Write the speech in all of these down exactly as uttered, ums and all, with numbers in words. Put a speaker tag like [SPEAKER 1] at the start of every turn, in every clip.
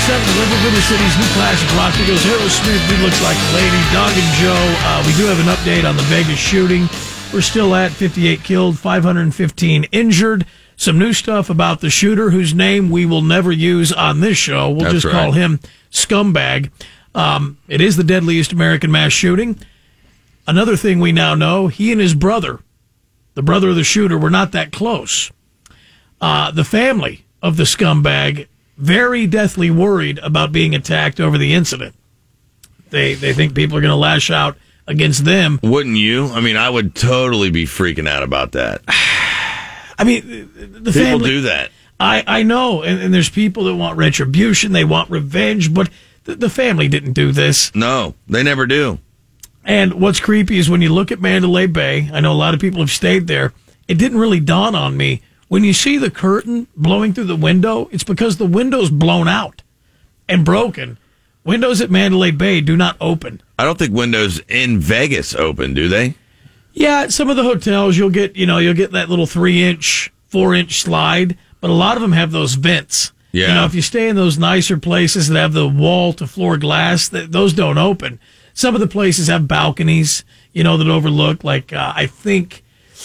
[SPEAKER 1] seven, Liverpool City's new classic rock. There goes Aerosmith, Dude Looks Like a Lady, Dog and Joe. Uh, we do have an update on the Vegas shooting. We're still at fifty-eight killed, five hundred fifteen injured. Some new stuff about the shooter, whose name we will never use on this show. We'll
[SPEAKER 2] That's
[SPEAKER 1] just
[SPEAKER 2] right.
[SPEAKER 1] call him Scumbag. Um, it is the deadliest American mass shooting. Another thing we now know, he and his brother, the brother of the shooter, were not that close. Uh, the family of the scumbag, very deathly worried about being attacked over the incident. They they think people are going to lash out against them.
[SPEAKER 2] Wouldn't you? I mean, I would totally be freaking out about that.
[SPEAKER 1] I mean, the
[SPEAKER 2] People
[SPEAKER 1] family,
[SPEAKER 2] do that.
[SPEAKER 1] I, I know, and, and there's people that want retribution, they want revenge, but the, the family didn't do this.
[SPEAKER 2] No, they never do.
[SPEAKER 1] And what's creepy is when you look at Mandalay Bay, I know a lot of people have stayed there, it didn't really dawn on me. When you see the curtain blowing through the window, it's because the window's blown out and broken. Windows at Mandalay Bay do not open.
[SPEAKER 2] I don't think windows in Vegas open, do they?
[SPEAKER 1] Yeah, at some of the hotels, you'll get, you know, you'll get that little three-inch, four-inch slide, but a lot of them have those vents.
[SPEAKER 2] Yeah.
[SPEAKER 1] You know, if you stay in those nicer places that have the wall-to-floor glass, th- those don't open. Some of the places have balconies, you know, that overlook, like, uh, I think,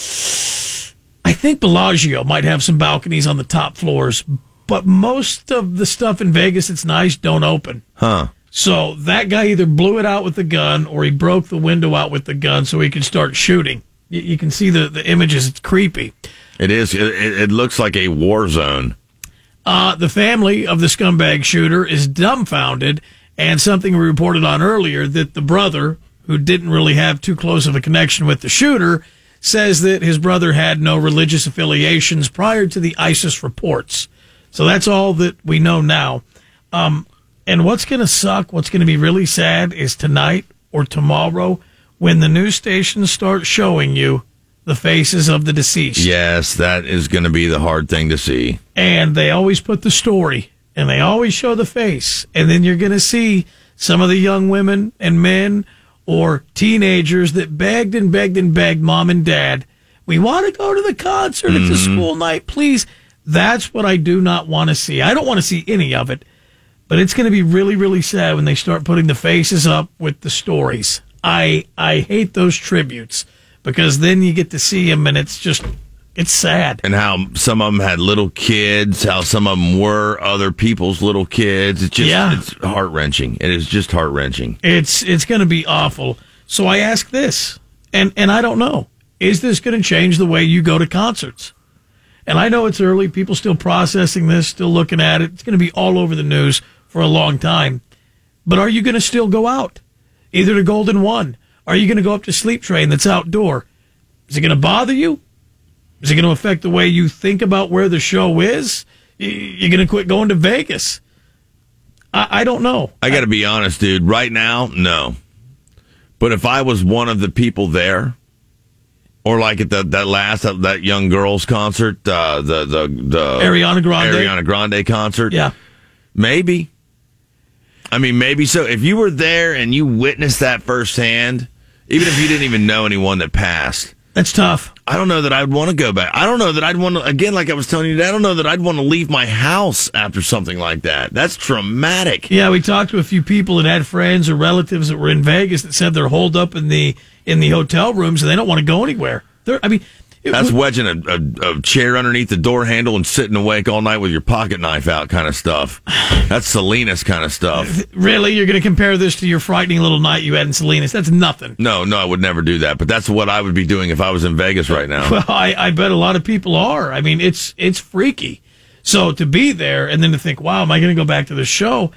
[SPEAKER 1] I think Bellagio might have some balconies on the top floors, but most of the stuff in Vegas that's nice don't open.
[SPEAKER 2] Huh.
[SPEAKER 1] So that guy either blew it out with the gun or he broke the window out with the gun so he could start shooting. You, you can see the, the images. It's creepy.
[SPEAKER 2] It is. It, it looks like a war zone.
[SPEAKER 1] Uh, the family of the scumbag shooter is dumbfounded, and something we reported on earlier, that the brother, who didn't really have too close of a connection with the shooter, says that his brother had no religious affiliations prior to the ISIS reports. So that's all that we know now. Um, and what's going to suck, what's going to be really sad is tonight or tomorrow when the news stations start showing you the faces of the deceased.
[SPEAKER 2] Yes, that is going to be the hard thing to see.
[SPEAKER 1] And they always put the story, and they always show the face. And then you're going to see some of the young women and men or teenagers that begged and begged and begged mom and dad, we want to go to the concert. Mm-hmm. It's a school night, please. That's what I do not want to see. I don't want to see any of it, but it's going to be really, really sad when they start putting the faces up with the stories. I I hate those tributes because then you get to see them and it's just, it's sad.
[SPEAKER 2] And how some of them had little kids, how some of them were other people's little kids. It's just,
[SPEAKER 1] yeah.
[SPEAKER 2] It's heart-wrenching. It is just heart-wrenching.
[SPEAKER 1] It's it's going to be awful. So I ask this, and, and I don't know, is this going to change the way you go to concerts? And I know it's early. People still processing this, still looking at it. It's going to be all over the news for a long time. But are you going to still go out? Either to Golden One. Are you going to go up to Sleep Train that's outdoor? Is it going to bother you? Is it going to affect the way you think about where the show is? You're going to quit going to Vegas? I, I don't know.
[SPEAKER 2] I got to be honest, dude. Right now, no. But if I was one of the people there, or like at the, that last, that, that young girls concert, uh, the, the, the
[SPEAKER 1] Ariana Grande.
[SPEAKER 2] Ariana Grande concert.
[SPEAKER 1] Yeah.
[SPEAKER 2] Maybe. I mean, maybe so. If you were there and you witnessed that firsthand, even if you didn't even know anyone that passed.
[SPEAKER 1] That's tough.
[SPEAKER 2] I don't know that I'd want to go back. I don't know that I'd want to, again, like I was telling you, I don't know that I'd want to leave my house after something like that. That's traumatic.
[SPEAKER 1] Yeah, we talked to a few people that had friends or relatives that were in Vegas that said they're holed up in the in the hotel rooms and they don't want to go anywhere. They're, I mean, it,
[SPEAKER 2] That's
[SPEAKER 1] we,
[SPEAKER 2] wedging a, a, a chair underneath the door handle and sitting awake all night with your pocket knife out kind of stuff. That's Salinas kind of stuff.
[SPEAKER 1] Really? You're going to compare this to your frightening little night you had in Salinas? That's nothing.
[SPEAKER 2] No, no, I would never do that. But that's what I would be doing if I was in Vegas right now.
[SPEAKER 1] Well, I, I bet a lot of people are. I mean, it's it's freaky. So to be there and then to think, wow, am I going to go back to the show?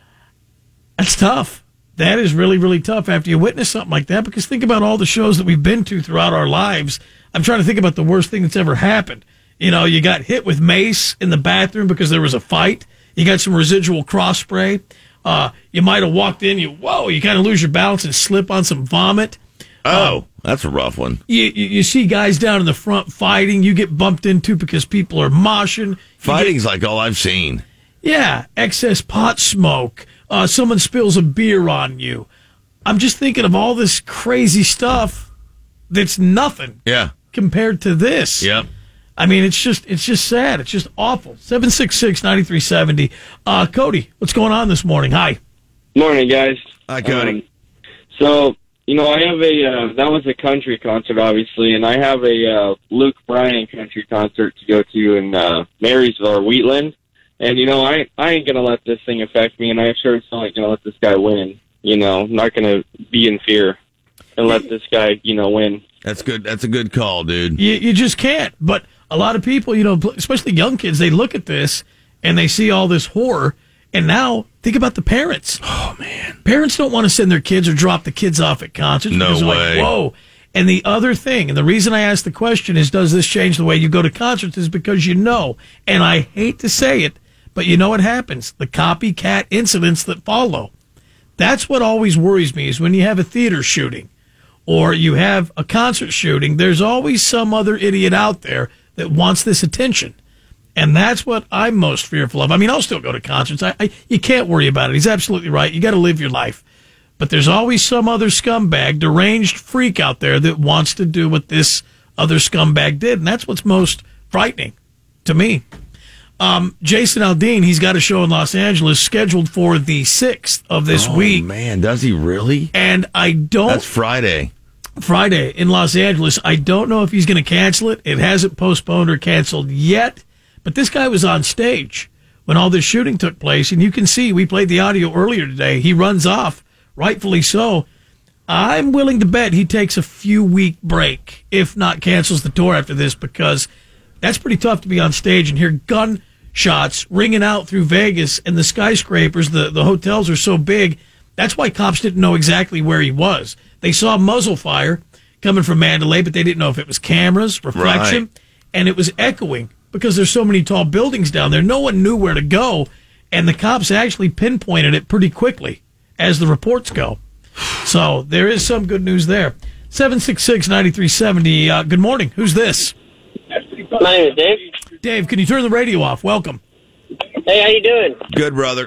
[SPEAKER 1] That's tough. That is really, really tough after you witness something like that, because think about all the shows that we've been to throughout our lives. I'm trying to think about the worst thing that's ever happened. You know, you got hit with mace in the bathroom because there was a fight. You got some residual cross spray. Uh, you might have walked in, you, whoa, you kind of lose your balance and slip on some vomit.
[SPEAKER 2] Oh,
[SPEAKER 1] um,
[SPEAKER 2] that's a rough one.
[SPEAKER 1] You, you, you see guys down in the front fighting. You get bumped into because people are moshing.
[SPEAKER 2] Fighting's get, like all I've seen.
[SPEAKER 1] Yeah, excess pot smoke. Uh, someone spills a beer on you. I'm just thinking of all this crazy stuff that's nothing
[SPEAKER 2] Yeah.
[SPEAKER 1] compared to this.
[SPEAKER 2] Yep.
[SPEAKER 1] I mean, it's just it's just sad. It's just awful. seven six six, nine three seven zero. Uh, Cody, what's going on this morning? Hi.
[SPEAKER 3] Morning, guys.
[SPEAKER 2] Hi, Cody.
[SPEAKER 3] Um, so, you know, I have a, uh, that was a country concert, obviously, and I have a uh, Luke Bryan country concert to go to in uh, Marysville or Wheatland. And, you know, I, I ain't going to let this thing affect me, and I sure as hell ain't going to let this guy win. You know, I'm not going to be in fear and let this guy, you know, win.
[SPEAKER 2] That's good. That's a good call, dude.
[SPEAKER 1] You, you just can't. But a lot of people, you know, especially young kids, they look at this and they see all this horror. And now think about the parents.
[SPEAKER 2] Oh, man.
[SPEAKER 1] Parents don't want to send their kids or drop the kids off at concerts.
[SPEAKER 2] No
[SPEAKER 1] because they're
[SPEAKER 2] way.
[SPEAKER 1] Like, whoa. And the other thing, and the reason I asked the question is, does this change the way you go to concerts? Is because you know, and I hate to say it, but you know what happens? The copycat incidents that follow. That's what always worries me is when you have a theater shooting or you have a concert shooting, there's always some other idiot out there that wants this attention. And that's what I'm most fearful of. I mean, I'll still go to concerts. I, I, you can't worry about it. He's absolutely right. You got to live your life. But there's always some other scumbag, deranged freak out there that wants to do what this other scumbag did. And that's what's most frightening to me. Um, Jason Aldean, he's got a show in Los Angeles scheduled for the sixth of this
[SPEAKER 2] oh,
[SPEAKER 1] week.
[SPEAKER 2] Man, does he really?
[SPEAKER 1] And I don't...
[SPEAKER 2] That's Friday.
[SPEAKER 1] Friday in Los Angeles. I don't know if he's going to cancel it. It hasn't postponed or canceled yet. But this guy was on stage when all this shooting took place, and you can see, we played the audio earlier today. He runs off, rightfully so. I'm willing to bet he takes a few-week break, if not cancels the tour after this, because that's pretty tough to be on stage and hear gunshots ringing out through Vegas, and the skyscrapers, the, the hotels are so big. That's why cops didn't know exactly where he was. They saw muzzle fire coming from Mandalay, but they didn't know if it was cameras, reflection,
[SPEAKER 2] Right.
[SPEAKER 1] and it was echoing. Because there's so many tall buildings down there, no one knew where to go, and the cops actually pinpointed it pretty quickly as the reports go. So there is some good news there. seven six six, nine three seven zero. Uh, good morning. Who's this?
[SPEAKER 4] My name is Dave.
[SPEAKER 1] Dave, can you turn the radio off? Welcome.
[SPEAKER 4] Hey, how you doing?
[SPEAKER 2] Good, brother.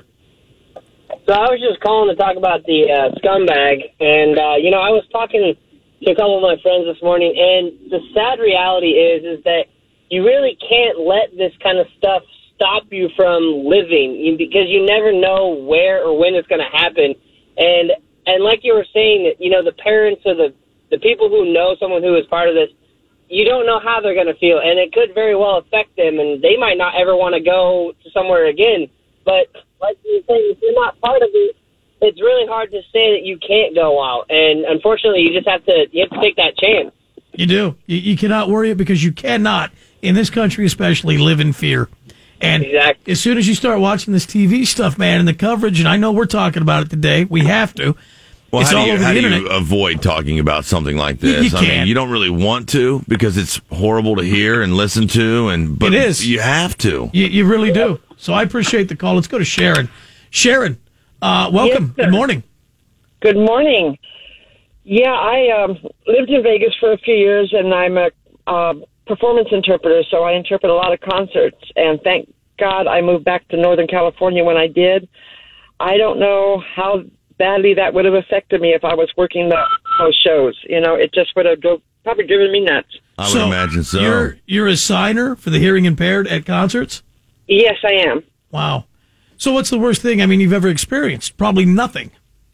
[SPEAKER 4] So I was just calling to talk about the uh, scumbag, and uh, you know, I was talking to a couple of my friends this morning, and the sad reality is, is that you really can't let this kind of stuff stop you from living because you never know where or when it's going to happen. And and like you were saying, that you know, the parents or the, the people who know someone who is part of this, you don't know how they're going to feel. And it could very well affect them, and they might not ever want to go to somewhere again. But like you were saying, if you're not part of it, it's really hard to say that you can't go out. And unfortunately, you just have to you have to take that chance.
[SPEAKER 1] You do. You, you cannot worry it because you cannot, in this country especially, live in fear. And
[SPEAKER 4] exactly.
[SPEAKER 1] As soon as you start watching this T V stuff, man, and the coverage, and I know we're talking about it today, we have to.
[SPEAKER 2] Well,
[SPEAKER 1] it's
[SPEAKER 2] how,
[SPEAKER 1] all
[SPEAKER 2] do you,
[SPEAKER 1] over
[SPEAKER 2] how
[SPEAKER 1] the
[SPEAKER 2] do
[SPEAKER 1] internet.
[SPEAKER 2] you avoid talking about something like
[SPEAKER 1] You-
[SPEAKER 2] this?
[SPEAKER 1] you
[SPEAKER 2] I mean,
[SPEAKER 1] can't.
[SPEAKER 2] you don't really want to because it's horrible to hear and listen to, and but
[SPEAKER 1] It is.
[SPEAKER 2] you have to.
[SPEAKER 1] You, you really do. So I appreciate the call. Let's go to Sharon. Sharon, uh, welcome.
[SPEAKER 5] Yes, sir.
[SPEAKER 1] Good morning.
[SPEAKER 5] Good morning. Yeah, I um, lived in Vegas for a few years, and I'm a uh, performance interpreter, so I interpret a lot of concerts. And thank God I moved back to Northern California when I did. I don't know how badly that would have affected me if I was working the, those shows. You know, it just would have drove, probably driven me nuts.
[SPEAKER 2] I would imagine so.
[SPEAKER 1] You're, you're a signer for the hearing impaired at concerts?
[SPEAKER 5] Yes, I am.
[SPEAKER 1] Wow. So what's the worst thing, I mean, you've ever experienced? Probably nothing.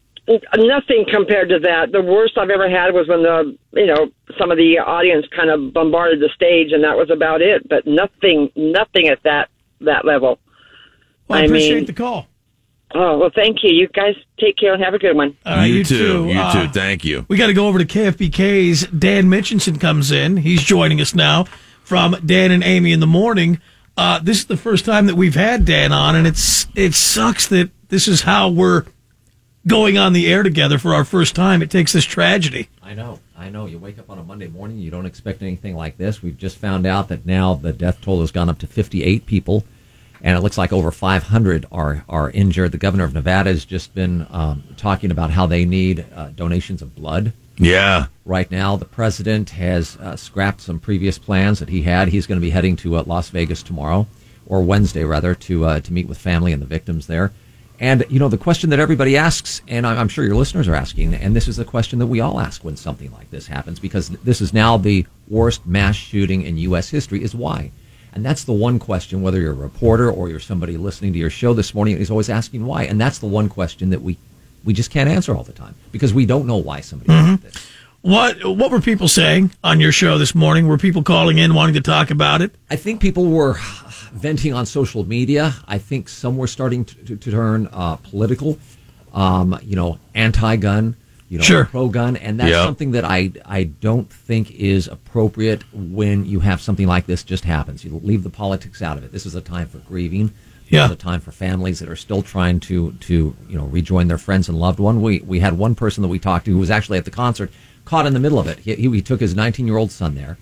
[SPEAKER 5] Nothing compared to that. The worst I've ever had was when the, you know, some of the audience kind of bombarded the stage, and that was about it. But nothing, nothing at that that level.
[SPEAKER 1] Well, I,
[SPEAKER 5] I
[SPEAKER 1] appreciate
[SPEAKER 5] mean-
[SPEAKER 1] the call.
[SPEAKER 5] Oh, well, thank you. You guys take care and have a good one.
[SPEAKER 1] All right,
[SPEAKER 2] you,
[SPEAKER 1] you,
[SPEAKER 2] too. You
[SPEAKER 1] Uh,
[SPEAKER 2] too. Thank you.
[SPEAKER 1] We got to go over to K F B K's. Dan Mitchinson comes in. He's joining us now from Dan and Amy in the morning. Uh, this is the first time that we've had Dan on, and it's it sucks that this is how we're going on the air together for our first time. It takes this tragedy.
[SPEAKER 6] I know, I know. You wake up on a Monday morning, you don't expect anything like this. We've just found out that now the death toll has gone up to fifty-eight people, and it looks like over five hundred are, are injured. The governor of Nevada has just been um, talking about how they need uh, donations of blood.
[SPEAKER 2] Yeah.
[SPEAKER 6] Right now, the president has uh, scrapped some previous plans that he had. He's going to be heading to uh, Las Vegas tomorrow, or Wednesday, rather, to uh, to meet with family and the victims there. And, you know, the question that everybody asks, and I'm sure your listeners are asking, and this is the question that we all ask when something like this happens, because this is now the worst mass shooting in U S history, is why? And that's the one question, whether you're a reporter or you're somebody listening to your show this morning, is always asking why. And that's the one question that we, we just can't answer all the time, because we don't know why somebody
[SPEAKER 1] Mm-hmm.
[SPEAKER 6] did this.
[SPEAKER 1] What what were people saying on your show this morning? Were people calling in wanting to talk about it?
[SPEAKER 6] I think people were venting on social media. I think some were starting to, to, to turn uh, political, um, you know, anti-gun, you know,
[SPEAKER 1] Sure.
[SPEAKER 6] pro-gun, and that's
[SPEAKER 2] Yep.
[SPEAKER 6] something that I I don't think is appropriate when you have something like this just happens. You leave the politics out of it. This is a time for grieving.
[SPEAKER 1] Yeah.
[SPEAKER 6] This is a time for families that are still trying to to you know rejoin their friends and loved one. We we had one person that we talked to who was actually at the concert, caught in the middle of it. He, he, he took his nineteen-year-old son there,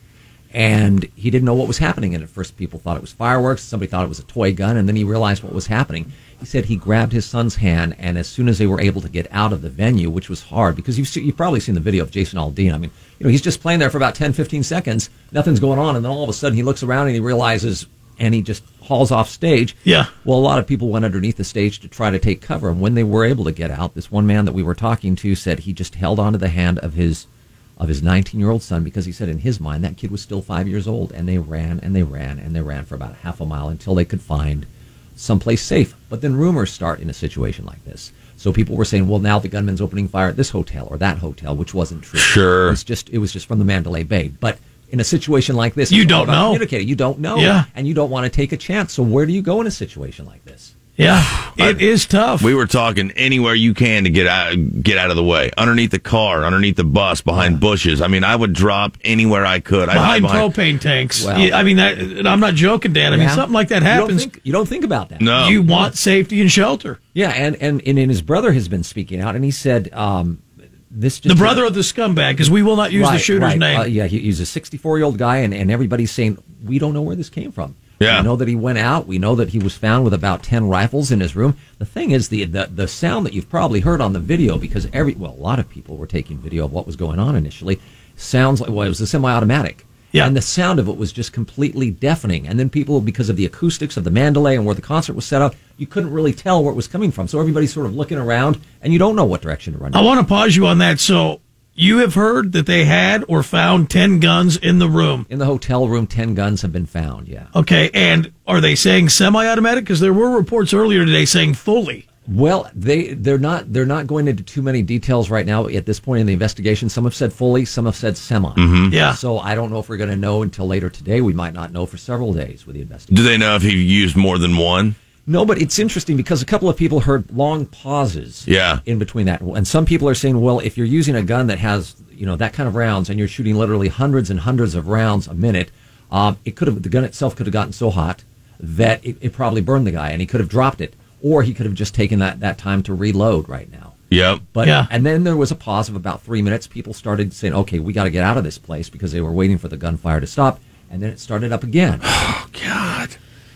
[SPEAKER 6] and he didn't know what was happening. And at first, people thought it was fireworks. Somebody thought it was a toy gun, and then he realized what was happening. He said he grabbed his son's hand, and as soon as they were able to get out of the venue, which was hard, because you've, see, you've probably seen the video of Jason Aldean. I mean, you know, he's just playing there for about ten, fifteen seconds. Nothing's going on, and then all of a sudden he looks around and he realizes, and he just hauls off stage.
[SPEAKER 1] Yeah.
[SPEAKER 6] Well, a lot of people went underneath the stage to try to take cover, and when they were able to get out, this one man that we were talking to said he just held onto the hand of his of his nineteen-year-old son, because he said in his mind that kid was still five years old, and they ran and they ran and they ran for about half a mile until they could find someplace safe. But then rumors start in a situation like this. So people were saying, well, now the gunman's opening fire at this hotel or that hotel, which wasn't true.
[SPEAKER 2] Sure.
[SPEAKER 6] It was just, it was just from the Mandalay Bay. But in a situation like this,
[SPEAKER 1] You
[SPEAKER 6] it's all
[SPEAKER 1] don't
[SPEAKER 6] about
[SPEAKER 1] know.
[SPEAKER 6] communicating. You don't know.
[SPEAKER 1] Yeah.
[SPEAKER 6] And you don't want to take a chance. So where do you go in a situation like this?
[SPEAKER 1] Yeah, it is tough.
[SPEAKER 2] We were talking anywhere you can to get out, get out of the way. Underneath the car, underneath the bus, behind bushes. I mean, I would drop anywhere I could. I'd hide
[SPEAKER 1] behind
[SPEAKER 2] behind.
[SPEAKER 1] propane tanks.
[SPEAKER 6] Well-
[SPEAKER 1] Yeah, I mean, that, and I'm not joking, Dan. I mean,
[SPEAKER 6] Yeah.
[SPEAKER 1] something like that
[SPEAKER 6] You don't
[SPEAKER 1] happens.
[SPEAKER 6] think, you don't think about that.
[SPEAKER 2] No.
[SPEAKER 1] You want safety and shelter.
[SPEAKER 6] Yeah, and, and, and, and his brother has been speaking out, and he said um, this just...
[SPEAKER 1] The brother of the scumbag, because we will not use the
[SPEAKER 6] Right,
[SPEAKER 1] shooter's
[SPEAKER 6] right.
[SPEAKER 1] name.
[SPEAKER 6] Uh, yeah, he, he's a sixty-four-year-old guy, and, and everybody's saying, we don't know where this came from.
[SPEAKER 2] Yeah.
[SPEAKER 6] We know that he went out. We know that he was found with about ten rifles in his room. The thing is, the, the the sound that you've probably heard on the video, because every well, a lot of people were taking video of what was going on initially, sounds like, well, it was a semi-automatic.
[SPEAKER 1] Yeah.
[SPEAKER 6] And the sound of it was just completely deafening. And then people, because of the acoustics of the Mandalay and where the concert was set up, you couldn't really tell where it was coming from. So everybody's sort of looking around, and you don't know what direction to run.
[SPEAKER 1] I want to pause you on that. So you have heard that they had or found ten guns in the room.
[SPEAKER 6] In the hotel room, ten guns have been found, yeah.
[SPEAKER 1] Okay, and are they saying semi-automatic? Because there were reports earlier today saying fully.
[SPEAKER 6] Well, they they're not they're not going into too many details right now at this point in the investigation. Some have said fully, some have said semi.
[SPEAKER 1] Yeah.
[SPEAKER 6] So I don't know if we're going to know until later today. We might not know for several days with the investigation.
[SPEAKER 2] Do they know if he used more than one?
[SPEAKER 6] No, but it's interesting because a couple of people heard long pauses.
[SPEAKER 2] Yeah.
[SPEAKER 6] In between that, and some people are saying, well, if you're using a gun that has you know that kind of rounds and you're shooting literally hundreds and hundreds of rounds a minute, um, it could have the gun itself could have gotten so hot that it, it probably burned the guy, and he could have dropped it. Or he could have just taken that, that time to reload right now.
[SPEAKER 2] Yep.
[SPEAKER 6] But
[SPEAKER 1] Yeah.
[SPEAKER 6] and then there was a pause of about three minutes. People started saying, "Okay, we got to get out of this place," because they were waiting for the gunfire to stop. And then it started up again.
[SPEAKER 2] Oh, God.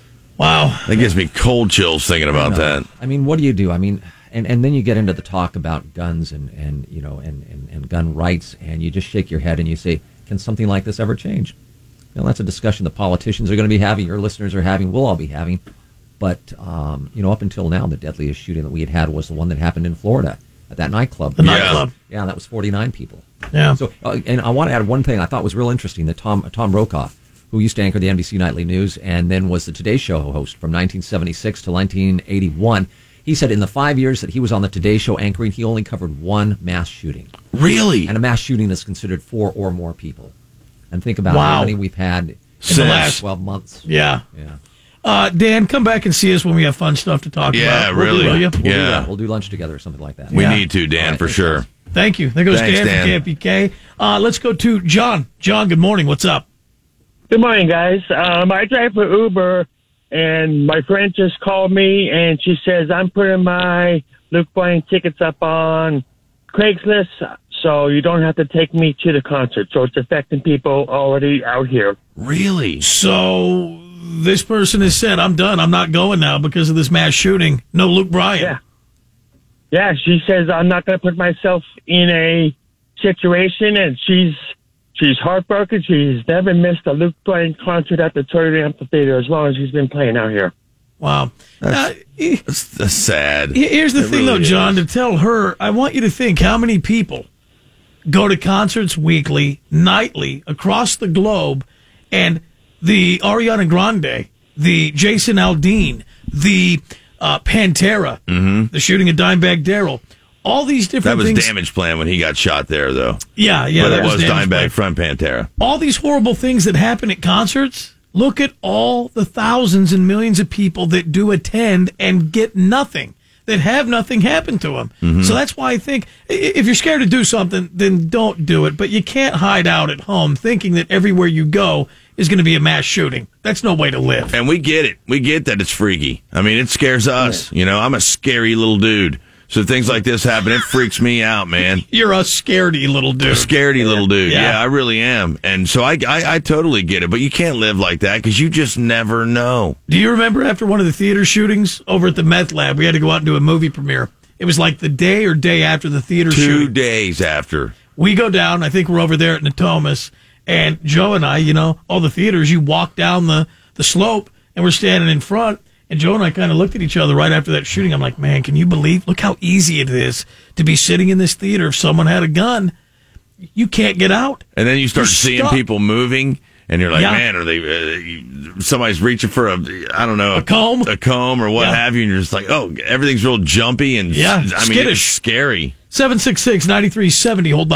[SPEAKER 1] Wow.
[SPEAKER 2] That gives me cold chills thinking about
[SPEAKER 6] You know,
[SPEAKER 2] that.
[SPEAKER 6] I mean, what do you do? I mean, and, and then you get into the talk about guns and, and you know and, and, and gun rights, and you just shake your head and you say, "Can something like this ever change?" You know, that's a discussion the politicians are going to be having, your listeners are having, we'll all be having. But, um, you know, up until now, the deadliest shooting that we had had was the one that happened in Florida at that nightclub.
[SPEAKER 1] The
[SPEAKER 2] Yeah.
[SPEAKER 1] nightclub.
[SPEAKER 6] Yeah, that was forty-nine people.
[SPEAKER 1] Yeah.
[SPEAKER 6] So, uh, and I want to add one thing I thought was real interesting that Tom Tom Brokaw, who used to anchor the N B C Nightly News and then was the Today Show host from nineteen seventy-six to nineteen eighty-one, he said in the five years that he was on the Today Show anchoring, he only covered one mass shooting.
[SPEAKER 2] Really?
[SPEAKER 6] And a mass shooting is considered four or more people. And think about
[SPEAKER 1] Wow.
[SPEAKER 6] how many we've had in
[SPEAKER 2] Since-
[SPEAKER 6] the last twelve months.
[SPEAKER 1] Yeah.
[SPEAKER 6] Yeah.
[SPEAKER 1] Uh, Dan, come back and see us when we have fun stuff to talk
[SPEAKER 2] Yeah,
[SPEAKER 1] about.
[SPEAKER 2] really.
[SPEAKER 1] Will you?
[SPEAKER 6] We'll do
[SPEAKER 2] Yeah.
[SPEAKER 6] that. We'll do lunch together or something like that.
[SPEAKER 2] We
[SPEAKER 1] Yeah.
[SPEAKER 2] need to, Dan,
[SPEAKER 6] All right,
[SPEAKER 2] for
[SPEAKER 6] thanks,
[SPEAKER 2] sure.
[SPEAKER 6] guys.
[SPEAKER 1] Thank you. There goes
[SPEAKER 2] Thanks,
[SPEAKER 1] Dan,
[SPEAKER 2] Dan.
[SPEAKER 1] from K P K. Uh, let's go to John. John, good morning. What's up?
[SPEAKER 7] Good morning, guys. Um, I drive for Uber, and my friend just called me, and she says, I'm putting my Luke Bryan tickets up on Craigslist, so you don't have to take me to the concert. So it's affecting people already out here.
[SPEAKER 2] Really?
[SPEAKER 1] So this person has said, I'm done. I'm not going now because of this mass shooting. No Luke Bryan.
[SPEAKER 7] Yeah. Yeah, she says, I'm not going to put myself in a situation, and she's she's heartbroken. She's never missed a Luke Bryan concert at the Toyota Amphitheater as long as he's been playing out here.
[SPEAKER 1] Wow. Now, he-
[SPEAKER 2] That's, that's sad.
[SPEAKER 1] here's the
[SPEAKER 2] It
[SPEAKER 1] thing, though,
[SPEAKER 2] really
[SPEAKER 1] John,
[SPEAKER 2] is.
[SPEAKER 1] to tell her, I want you to think how many people go to concerts weekly, nightly, across the globe, and the Ariana Grande, the Jason Aldean, the uh, Pantera, the shooting of Dimebag Darrell, all these
[SPEAKER 2] That
[SPEAKER 1] different
[SPEAKER 2] was
[SPEAKER 1] things.
[SPEAKER 2] Damage Plan when he got shot there, though.
[SPEAKER 1] Yeah, yeah.
[SPEAKER 2] but
[SPEAKER 1] that
[SPEAKER 2] it was
[SPEAKER 1] Damage Plan.
[SPEAKER 2] Dimebag from Pantera.
[SPEAKER 1] All these horrible things that happen at concerts. Look at all the thousands and millions of people that do attend and get nothing, that have nothing happen to them.
[SPEAKER 2] Mm-hmm.
[SPEAKER 1] So that's why I think i- if you're scared to do something, then don't do it. But you can't hide out at home thinking that everywhere you go is going to be a mass shooting. That's no way to live.
[SPEAKER 2] And we get it. We get that it's freaky. I mean, it scares us. You know, I'm a scary little dude. So things like this happen, it freaks me out, man.
[SPEAKER 1] You're a scaredy little dude.
[SPEAKER 2] A scaredy little dude.
[SPEAKER 1] Yeah.
[SPEAKER 2] Yeah. I really am. And so I, I, I totally get it. But you can't live like that because you just never know.
[SPEAKER 1] Do you remember after one of the theater shootings over at the meth lab, we had to go out and do a movie premiere? It was like the day or day after the theater
[SPEAKER 2] Two
[SPEAKER 1] shooting.
[SPEAKER 2] days after.
[SPEAKER 1] We go down, I think we're over there at Natomas, and Joe and I, you know, all the theaters, you walk down the, the slope, and we're standing in front, and Joe and I kind of looked at each other right after that shooting. I'm like, man, can you believe, look how easy it is to be sitting in this theater if someone had a gun. You can't get out.
[SPEAKER 2] And then you start
[SPEAKER 1] You're
[SPEAKER 2] seeing
[SPEAKER 1] stuck.
[SPEAKER 2] people moving, and you're like,
[SPEAKER 1] Yeah.
[SPEAKER 2] man, are they? Uh, you- somebody's reaching for a, I don't know,
[SPEAKER 1] A comb?
[SPEAKER 2] a comb, or what
[SPEAKER 1] Yeah.
[SPEAKER 2] have you, and you're just like, oh, everything's real jumpy and
[SPEAKER 1] Yeah,
[SPEAKER 2] I mean, it's
[SPEAKER 1] skittish.
[SPEAKER 2] scary.
[SPEAKER 1] seven six six, nine three seven zero, hold on.